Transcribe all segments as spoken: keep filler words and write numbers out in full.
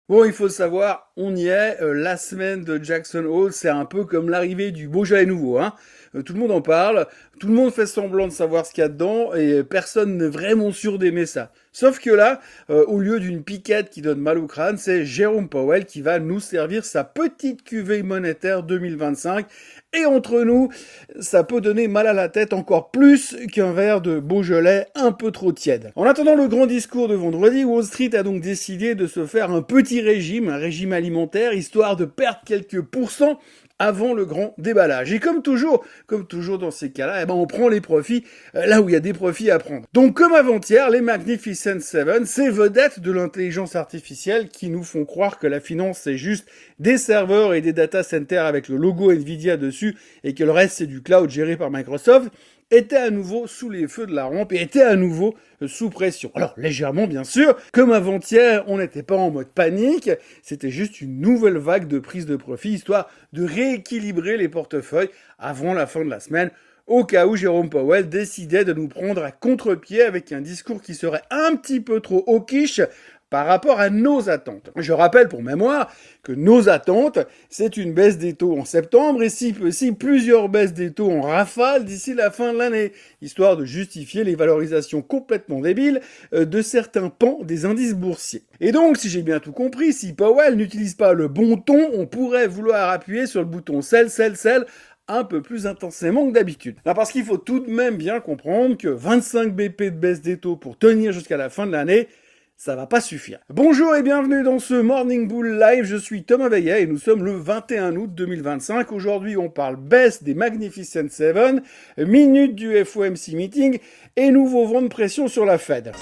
Bon, il faut le savoir, on y est, euh, la semaine de Jackson Hole, c'est un peu comme l'arrivée du Beaujolais nouveau, hein. Euh, tout le monde en parle, tout le monde fait semblant de savoir ce qu'il y a dedans, et personne n'est vraiment sûr d'aimer ça. Sauf que là, euh, au lieu d'une piquette qui donne mal au crâne, c'est Jérôme Powell qui va nous servir sa petite cuvée monétaire deux mille vingt-cinq, et entre nous, ça peut donner mal à la tête encore plus qu'un verre de Beaujolais un peu trop tiède. En attendant le grand discours de vendredi, Wall Street a donc décidé de se faire un petit régime, un régime alimentaire, histoire de perdre quelques pourcents avant le grand déballage. Et comme toujours, comme toujours dans ces cas-là, eh ben on prend les profits euh, là où il y a des profits à prendre. Donc comme avant-hier, les Magnificent Seven, ces vedettes de l'intelligence artificielle qui nous font croire que la finance c'est juste des serveurs et des data centers avec le logo Nvidia dessus et que le reste c'est du cloud géré par Microsoft, était à nouveau sous les feux de la rampe et était à nouveau sous pression. Alors, légèrement, bien sûr, comme avant-hier, on n'était pas en mode panique, c'était juste une nouvelle vague de prise de profit, histoire de rééquilibrer les portefeuilles avant la fin de la semaine, au cas où Jérôme Powell décidait de nous prendre à contre-pied avec un discours qui serait un petit peu trop hawkish par rapport à nos attentes. Je rappelle pour mémoire que nos attentes, c'est une baisse des taux en septembre et si possible plusieurs baisses des taux en rafale d'ici la fin de l'année, histoire de justifier les valorisations complètement débiles de certains pans des indices boursiers. Et donc, si j'ai bien tout compris, si Powell n'utilise pas le bon ton, on pourrait vouloir appuyer sur le bouton sell, sell, sell, un peu plus intensément que d'habitude. Là, parce qu'il faut tout de même bien comprendre que vingt-cinq B P de baisse des taux pour tenir jusqu'à la fin de l'année, ça va pas suffire. Bonjour et bienvenue dans ce Morning Bull Live, je suis Thomas Veillet et nous sommes le vingt et un août deux mille vingt-cinq. Aujourd'hui, on parle baisse des Magnificent Seven, minute du F O M C Meeting et nouveau vent de pression sur la Fed.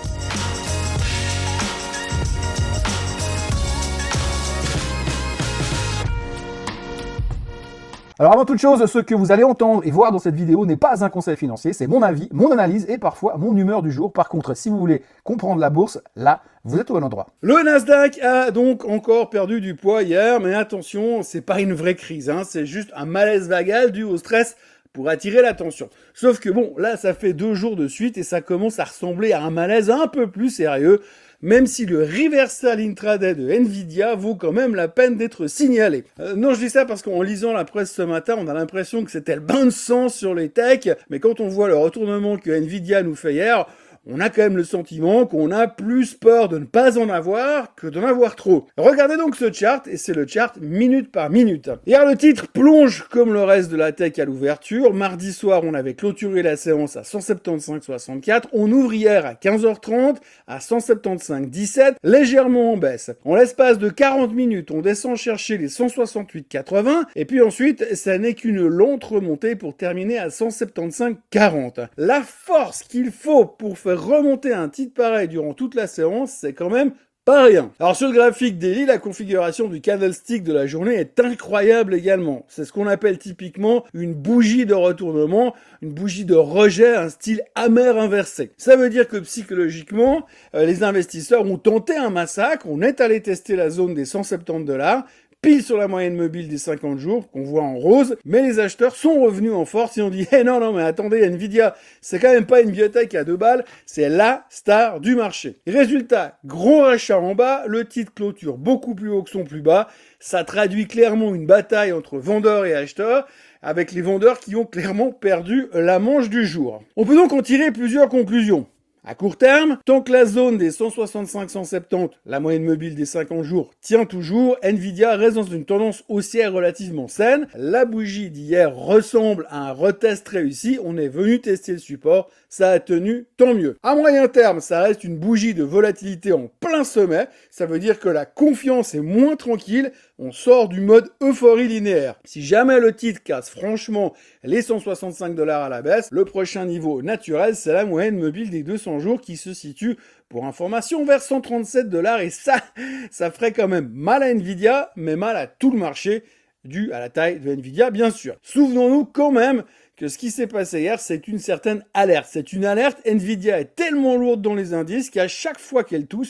Alors avant toute chose, ce que vous allez entendre et voir dans cette vidéo n'est pas un conseil financier, c'est mon avis, mon analyse et parfois mon humeur du jour. Par contre, si vous voulez comprendre la bourse, là, vous êtes au bon endroit. Le Nasdaq a donc encore perdu du poids hier, mais attention, c'est pas une vraie crise, hein, c'est juste un malaise vagal dû au stress pour attirer l'attention. Sauf que bon, là, ça fait deux jours de suite et ça commence à ressembler à un malaise un peu plus sérieux, même si le reversal intraday de Nvidia vaut quand même la peine d'être signalé. Euh, non, je dis ça parce qu'en lisant la presse ce matin, on a l'impression que c'était le bain de sang sur les techs, mais quand on voit le retournement que Nvidia nous fait hier, on a quand même le sentiment qu'on a plus peur de ne pas en avoir que d'en avoir trop. Regardez donc ce chart, et c'est le chart minute par minute. Hier, le titre plonge comme le reste de la tech à l'ouverture. Mardi soir, on avait clôturé la séance à cent soixante-quinze virgule soixante-quatre. On ouvre hier à quinze heures trente à cent soixante-quinze virgule dix-sept, légèrement en baisse. En l'espace de quarante minutes, on descend chercher les cent soixante-huit virgule quatre-vingts, et puis ensuite, ça n'est qu'une lente remontée pour terminer à cent soixante-quinze virgule quarante. La force qu'il faut pour faire remonter un titre pareil durant toute la séance, c'est quand même pas rien. Alors sur le graphique daily, la configuration du candlestick de la journée est incroyable également. C'est ce qu'on appelle typiquement une bougie de retournement, une bougie de rejet, un style amer inversé. Ça veut dire que psychologiquement, euh, les investisseurs ont tenté un massacre, on est allé tester la zone des cent soixante-dix dollars, pile sur la moyenne mobile des cinquante jours, qu'on voit en rose, mais les acheteurs sont revenus en force et ont dit « Eh non, non, mais attendez, Nvidia, c'est quand même pas une biotech à deux balles, c'est la star du marché. » Résultat, gros rachat en bas, le titre clôture beaucoup plus haut que son plus bas, ça traduit clairement une bataille entre vendeurs et acheteurs, avec les vendeurs qui ont clairement perdu la manche du jour. On peut donc en tirer plusieurs conclusions. À court terme, tant que la zone des cent soixante-cinq cent soixante-dix, la moyenne mobile des cinquante jours, tient toujours, Nvidia reste dans une tendance haussière relativement saine. La bougie d'hier ressemble à un retest réussi. On est venu tester le support. Ça a tenu, tant mieux. À moyen terme, ça reste une bougie de volatilité en plein sommet. Ça veut dire que la confiance est moins tranquille. On sort du mode euphorie linéaire. Si jamais le titre casse franchement les cent soixante-cinq dollars à la baisse, le prochain niveau naturel, c'est la moyenne mobile des deux cents jours qui se situe, pour information, vers cent trente-sept dollars. Et ça, ça ferait quand même mal à Nvidia, mais mal à tout le marché, dû à la taille de Nvidia, bien sûr. Souvenons-nous quand même que ce qui s'est passé hier, c'est une certaine alerte. C'est une alerte. Nvidia est tellement lourde dans les indices qu'à chaque fois qu'elle tousse,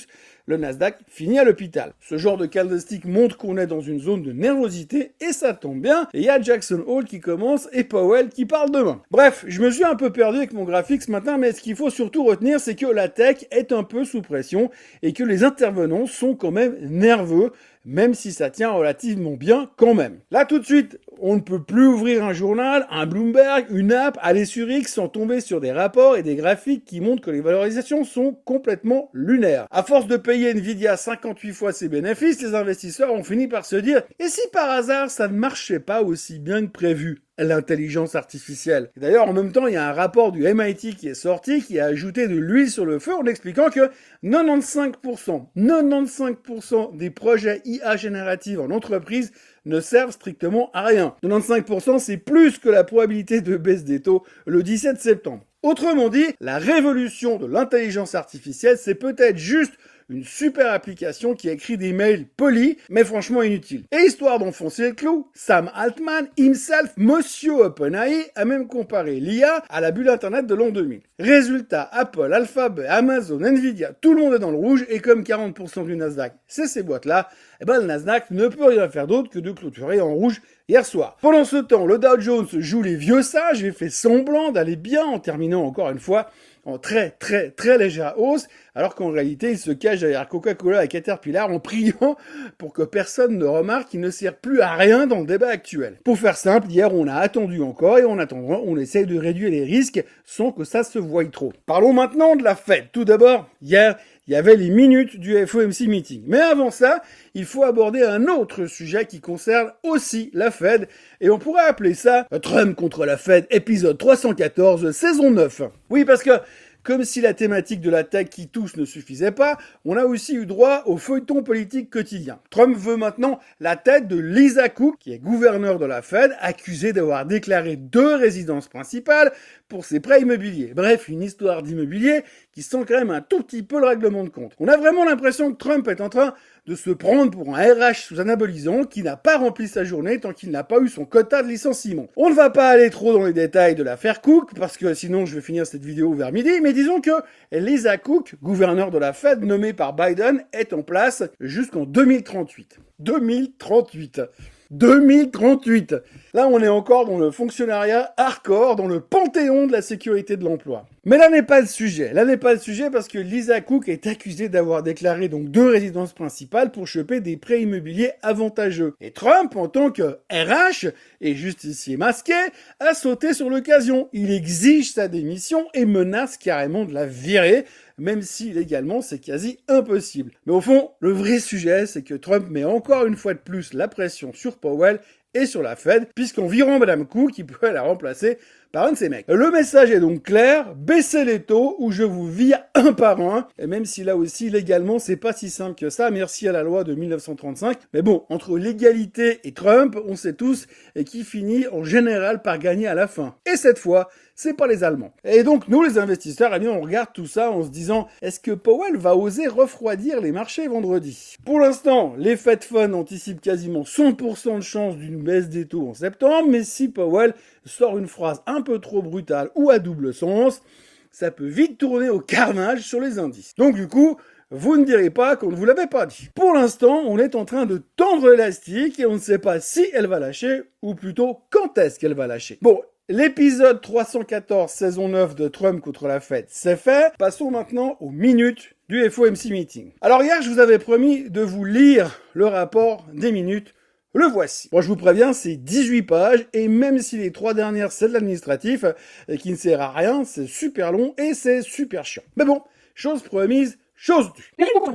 le Nasdaq finit à l'hôpital. Ce genre de candlestick montre qu'on est dans une zone de nervosité et ça tombe bien, et il y a Jackson Hole qui commence et Powell qui parle demain. Bref, je me suis un peu perdu avec mon graphique ce matin, mais ce qu'il faut surtout retenir, c'est que la tech est un peu sous pression et que les intervenants sont quand même nerveux, même si ça tient relativement bien quand même. Là tout de suite, on ne peut plus ouvrir un journal, un Bloomberg, une app, aller sur X sans tomber sur des rapports et des graphiques qui montrent que les valorisations sont complètement lunaires. À force de payer Nvidia cinquante-huit fois ses bénéfices, les investisseurs ont fini par se dire « Et si par hasard ça ne marchait pas aussi bien que prévu ?» L'intelligence artificielle. D'ailleurs, en même temps, il y a un rapport du M I T qui est sorti qui a ajouté de l'huile sur le feu en expliquant que quatre-vingt-quinze pour cent, quatre-vingt-quinze pour cent des projets I A génératifs en entreprise ne servent strictement à rien. quatre-vingt-quinze pour cent, c'est plus que la probabilité de baisse des taux le dix-sept septembre. Autrement dit, la révolution de l'intelligence artificielle, c'est peut-être juste une super application qui écrit des mails polis, mais franchement inutiles. Et histoire d'enfoncer le clou, Sam Altman himself, Monsieur OpenAI, a même comparé l'I A à la bulle Internet de l'an deux mille. Résultat, Apple, Alphabet, Amazon, Nvidia, tout le monde est dans le rouge, et comme quarante pour cent du Nasdaq, c'est ces boîtes-là, eh ben le Nasdaq ne peut rien faire d'autre que de clôturer en rouge hier soir. Pendant ce temps, le Dow Jones joue les vieux sages et fait semblant d'aller bien en terminant encore une fois en très très très légère hausse, alors qu'en réalité il se cache derrière Coca-Cola et Caterpillar en priant pour que personne ne remarque qu'il ne sert plus à rien dans le débat actuel. Pour faire simple, hier on a attendu encore et en attendant on essaye de réduire les risques sans que ça se voie trop. Parlons maintenant de la Fed. Tout d'abord, hier il y avait les minutes du F O M C meeting. Mais avant ça, il faut aborder un autre sujet qui concerne aussi la Fed, et on pourrait appeler ça Trump contre la Fed, épisode trois cent quatorze, saison neuf. Oui, parce que comme si la thématique de la tech qui tousse ne suffisait pas, on a aussi eu droit au feuilleton politique quotidien. Trump veut maintenant la tête de Lisa Cook, qui est gouverneur de la Fed, accusée d'avoir déclaré deux résidences principales pour ses prêts immobiliers. Bref, une histoire d'immobilier qui sent quand même un tout petit peu le règlement de compte. On a vraiment l'impression que Trump est en train de se prendre pour un R H sous anabolisant qui n'a pas rempli sa journée tant qu'il n'a pas eu son quota de licenciement. On ne va pas aller trop dans les détails de l'affaire Cook, parce que sinon je vais finir cette vidéo vers midi, mais disons que Lisa Cook, gouverneur de la Fed nommée par Biden, est en place jusqu'en deux mille trente-huit. deux mille trente-huit deux mille trente-huit. Là, on est encore dans le fonctionnariat hardcore, dans le panthéon de la sécurité de l'emploi. Mais là n'est pas le sujet. Là n'est pas le sujet parce que Lisa Cook est accusée d'avoir déclaré donc deux résidences principales pour choper des prêts immobiliers avantageux. Et Trump, en tant que R H et justicier masqué, a sauté sur l'occasion. Il exige sa démission et menace carrément de la virer, même si légalement c'est quasi impossible. Mais au fond, le vrai sujet, c'est que Trump met encore une fois de plus la pression sur Powell et sur la Fed, puisqu'en virant Madame Cook, il pourrait la remplacer par un de ses mecs. Le message est donc clair, baissez les taux ou je vous vire un par un, et même si là aussi légalement c'est pas si simple que ça, merci à la loi de mille neuf cent trente-cinq, mais bon, entre l'égalité et Trump, on sait tous, et qui finit en général par gagner à la fin. Et cette fois, c'est pas les Allemands. Et donc nous les investisseurs, eh bien on regarde tout ça en se disant, est-ce que Powell va oser refroidir les marchés vendredi? Pour l'instant, les Fed Funds anticipent quasiment cent pour cent de chance d'une baisse des taux en septembre, mais si Powell sort une phrase un peu trop brutale ou à double sens, ça peut vite tourner au carnage sur les indices. Donc du coup, vous ne direz pas qu'on ne vous l'avait pas dit. Pour l'instant, on est en train de tendre l'élastique et on ne sait pas si elle va lâcher, ou plutôt quand est-ce qu'elle va lâcher. Bon, l'épisode trois cent quatorze, saison neuf de Trump contre la Fed, c'est fait. Passons maintenant aux minutes du F O M C meeting. Alors hier, je vous avais promis de vous lire le rapport des minutes. Le voici. Bon, je vous préviens, c'est dix-huit pages, et même si les trois dernières, c'est de l'administratif, et qui ne sert à rien, c'est super long et c'est super chiant. Mais bon, chose promise, chose due.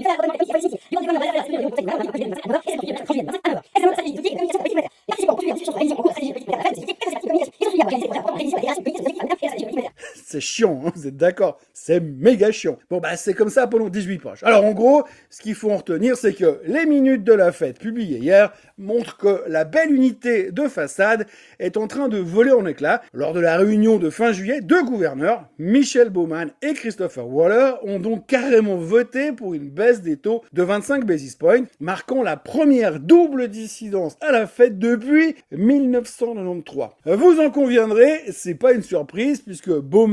C'est chiant, hein, vous êtes d'accord? C'est méga chiant. Bon, bah, c'est comme ça pendant dix-huit pages. Alors, en gros, ce qu'il faut en retenir, c'est que les minutes de la Fed publiées hier montrent que la belle unité de façade est en train de voler en éclats. Lors de la réunion de fin juillet, deux gouverneurs, Michelle Bowman et Christopher Waller, ont donc carrément voté pour une baisse des taux de vingt-cinq basis points, marquant la première double dissidence à la Fed depuis mille neuf cent quatre-vingt-treize. Vous en conviendrez, c'est pas une surprise puisque Bowman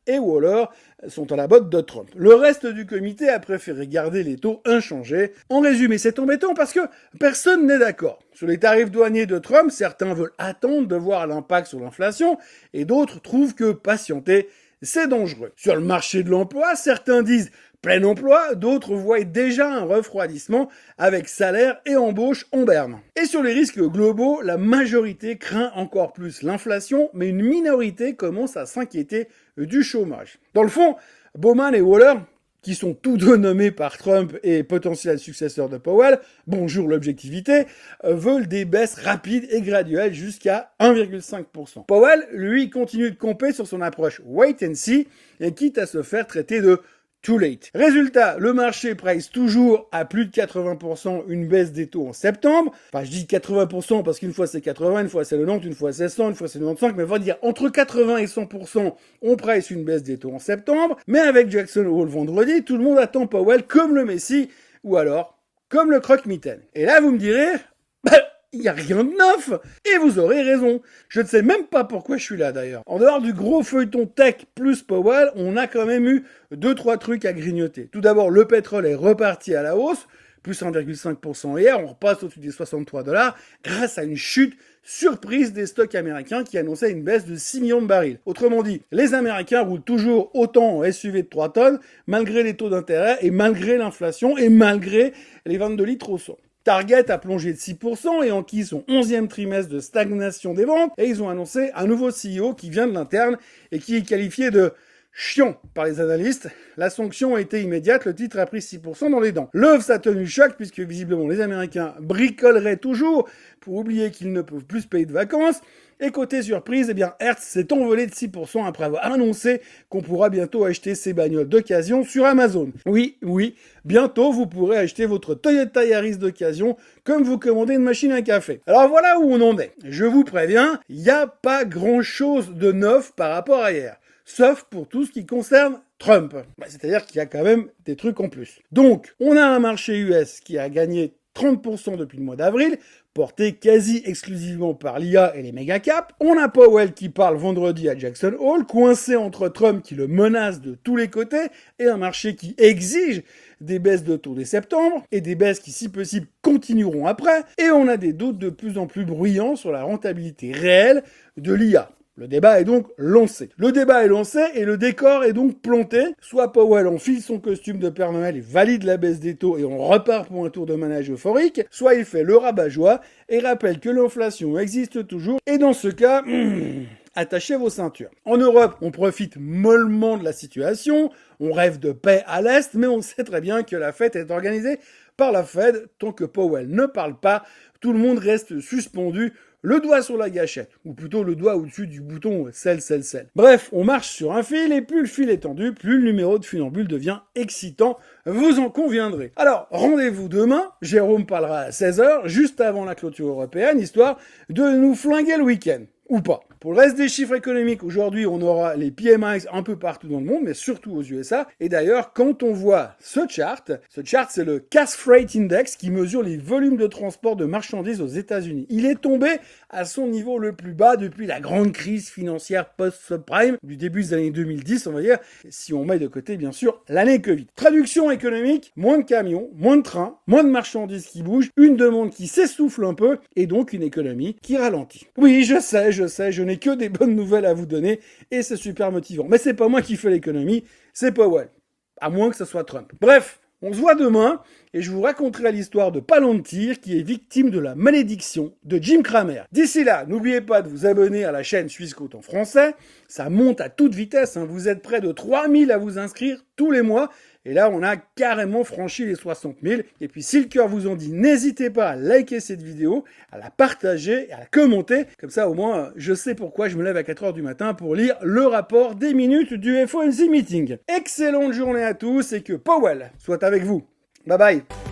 et Waller sont à la botte de Trump. Le reste du comité a préféré garder les taux inchangés. En résumé, c'est embêtant parce que personne n'est d'accord. Sur les tarifs douaniers de Trump, certains veulent attendre de voir l'impact sur l'inflation et d'autres trouvent que patienter, c'est dangereux. Sur le marché de l'emploi, certains disent plein emploi, d'autres voient déjà un refroidissement avec salaire et embauche en berne. Et sur les risques globaux, la majorité craint encore plus l'inflation, mais une minorité commence à s'inquiéter du chômage. Dans le fond, Bowman et Waller, qui sont tous deux nommés par Trump et potentiels successeurs de Powell, bonjour l'objectivité, veulent des baisses rapides et graduelles jusqu'à un virgule cinq pour cent. Powell, lui, continue de camper sur son approche wait and see, et quitte à se faire traiter de too late. Résultat, le marché price toujours à plus de quatre-vingts pour cent une baisse des taux en septembre. Enfin, je dis quatre-vingts pour cent parce qu'une fois c'est quatre-vingts, une fois c'est quatre-vingt-dix, une fois c'est cent, une fois c'est quatre-vingt-quinze, mais on va dire entre quatre-vingts et cent pour cent, on price une baisse des taux en septembre. Mais avec Jackson Hole vendredi, tout le monde attend Powell comme le Messie, ou alors comme le croque-mitaine. Et là, vous me direz, bah, il n'y a rien de neuf. Et vous aurez raison. Je ne sais même pas pourquoi je suis là d'ailleurs. En dehors du gros feuilleton tech plus Powell, on a quand même eu deux trois trucs à grignoter. Tout d'abord, le pétrole est reparti à la hausse, plus un virgule cinq pour cent hier, on repasse au-dessus des soixante-trois dollars, grâce à une chute surprise des stocks américains qui annonçait une baisse de six millions de barils. Autrement dit, les Américains roulent toujours autant en S U V de trois tonnes, malgré les taux d'intérêt et malgré l'inflation et malgré les vingt-deux litres au cent. Target a plongé de six pour cent et enquis son onzième trimestre de stagnation des ventes, et ils ont annoncé un nouveau C E O qui vient de l'interne et qui est qualifié de chiant par les analystes. La sanction a été immédiate, le titre a pris six pour cent dans les dents. L'œuvre s'est tenu choc puisque visiblement les Américains bricoleraient toujours pour oublier qu'ils ne peuvent plus se payer de vacances. Et côté surprise, eh bien Hertz s'est envolé de six pour cent après avoir annoncé qu'on pourra bientôt acheter ses bagnoles d'occasion sur Amazon. Oui, oui, bientôt vous pourrez acheter votre Toyota Yaris d'occasion comme vous commandez une machine à café. Alors voilà où on en est. Je vous préviens, il n'y a pas grand chose de neuf par rapport à hier. Sauf pour tout ce qui concerne Trump. Bah, c'est-à-dire qu'il y a quand même des trucs en plus. Donc, on a un marché U S qui a gagné trente pour cent depuis le mois d'avril, porté quasi exclusivement par l'I A et les méga-caps. On a Powell qui parle vendredi à Jackson Hole, coincé entre Trump qui le menace de tous les côtés et un marché qui exige des baisses de taux dès septembre, et des baisses qui, si possible, continueront après. Et on a des doutes de plus en plus bruyants sur la rentabilité réelle de l'I A. Le débat est donc lancé. Le débat est lancé et le décor est donc planté. Soit Powell enfile son costume de Père Noël et valide la baisse des taux et on repart pour un tour de manège euphorique, soit il fait le rabat-joie et rappelle que l'inflation existe toujours, et dans ce cas, hmm, attachez vos ceintures. En Europe, on profite mollement de la situation, on rêve de paix à l'Est, mais on sait très bien que la fête est organisée par la Fed. Tant que Powell ne parle pas, tout le monde reste suspendu, le doigt sur la gâchette, ou plutôt le doigt au-dessus du bouton sell, sell, sell. Bref, on marche sur un fil, et plus le fil est tendu, plus le numéro de funambule devient excitant, vous en conviendrez. Alors, rendez-vous demain, Jérôme parlera à seize heures, juste avant la clôture européenne, histoire de nous flinguer le week-end. Ou pas. Pour le reste des chiffres économiques, aujourd'hui, on aura les P M Is un peu partout dans le monde, mais surtout aux U S A. Et d'ailleurs, quand on voit ce chart, ce chart, c'est le Cass Freight Index qui mesure les volumes de transport de marchandises aux États-Unis. Il est tombé à son niveau le plus bas depuis la grande crise financière post-subprime du début des années deux mille dix, on va dire, si on met de côté, bien sûr, l'année Covid. Traduction économique, moins de camions, moins de trains, moins de marchandises qui bougent, une demande qui s'essouffle un peu, et donc une économie qui ralentit. Oui, je sais, je sais, je n'ai que des bonnes nouvelles à vous donner, et c'est super motivant. Mais c'est pas moi qui fais l'économie, c'est Powell. À moins que ce soit Trump. Bref, on se voit demain, et je vous raconterai l'histoire de Palantir, qui est victime de la malédiction de Jim Cramer. D'ici là, n'oubliez pas de vous abonner à la chaîne Suisse Côte en français. Ça monte à toute vitesse, hein. Vous êtes près de trois mille à vous inscrire tous les mois. Et là, on a carrément franchi les soixante mille. Et puis, si le cœur vous en dit, n'hésitez pas à liker cette vidéo, à la partager et à la commenter. Comme ça, au moins, je sais pourquoi je me lève à quatre heures du matin pour lire le rapport des minutes du F O M C Meeting. Excellente journée à tous et que Powell soit avec vous. Bye bye.